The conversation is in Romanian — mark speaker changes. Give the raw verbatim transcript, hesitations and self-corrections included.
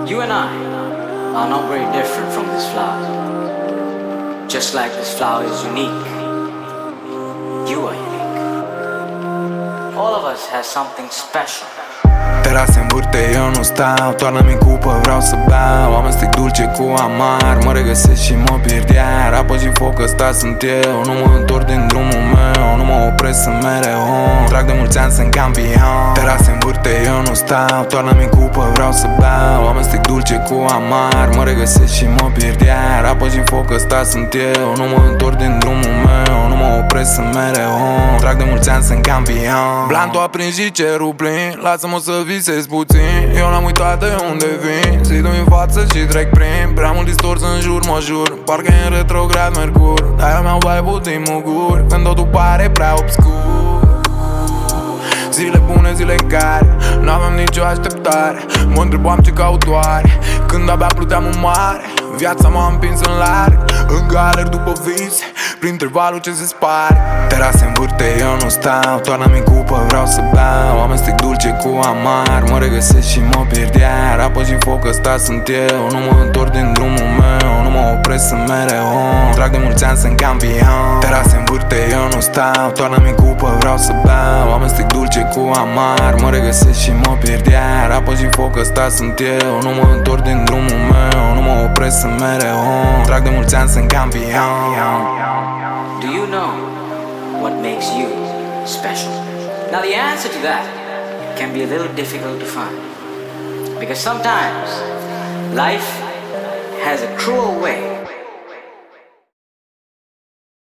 Speaker 1: You and I are not very different from this flower. Just like this flower is unique, you are unique. All of us has something special.
Speaker 2: Terase în vârte, eu nu stau. Toarnă-mi cupă, vreau să beau. Amestec dulce cu amar, mă regăsesc și mă pierd iar. Apă și foc, ăsta sunt eu. Nu mă întorc din drumul meu, nu mă opresc în mereu. Trag de mulți ani, sunt campion. Terase în vârte, eu nu stau. Toarnă-mi cupă, vreau să beau. Amestec dulce cu amar, mă regăsesc și mă pierd iar. Apă și foc, ăsta sunt eu. Nu mă întorc din drumul meu, nu mă opresc în mereu. Trag de mulți ani, sunt campion. Blantul a prins și cerul plin, lasă-mă să visez puțin. Eu n-am uitat de unde vin. Zidul în față și trec prin. Prea mult distors în jur, mă jur. Parcă e în retrograd Mercur. Dar eu mi-au vibe-ul din mugur. Când totul pare prea obscur. Zile bune, zile în care n-aveam nicio așteptare. Mă întrebam ce caut oare când abia pluteam în mare. Viața m-a împins în larg, în galer după vise, printre valuri ce se spar. Terase în vârte, eu nu stau. Toarnă-mi cupă, vreau să beau. Amestec dulce cu amar, mă regăsesc și mă pierd iar. Apă și foc, ăsta sunt eu. Nu mă întorc din drumul meu, nu mă opresc în mereu. Trag de mulți ani, sunt campion. Terase în vârte, eu nu stau. Toarnă-mi cupă, vreau să beau. Amestec dulce cu amar, mă regăsesc și mă pierd iar. Apă și foc, ăsta sunt eu. Nu mă întorc din drumul meu, nu mă opresc în mereu. Trag de mulți ani, sunt campion.
Speaker 1: Do you know what makes you special? Now the answer to that can be a little difficult to find, because sometimes life has a cruel way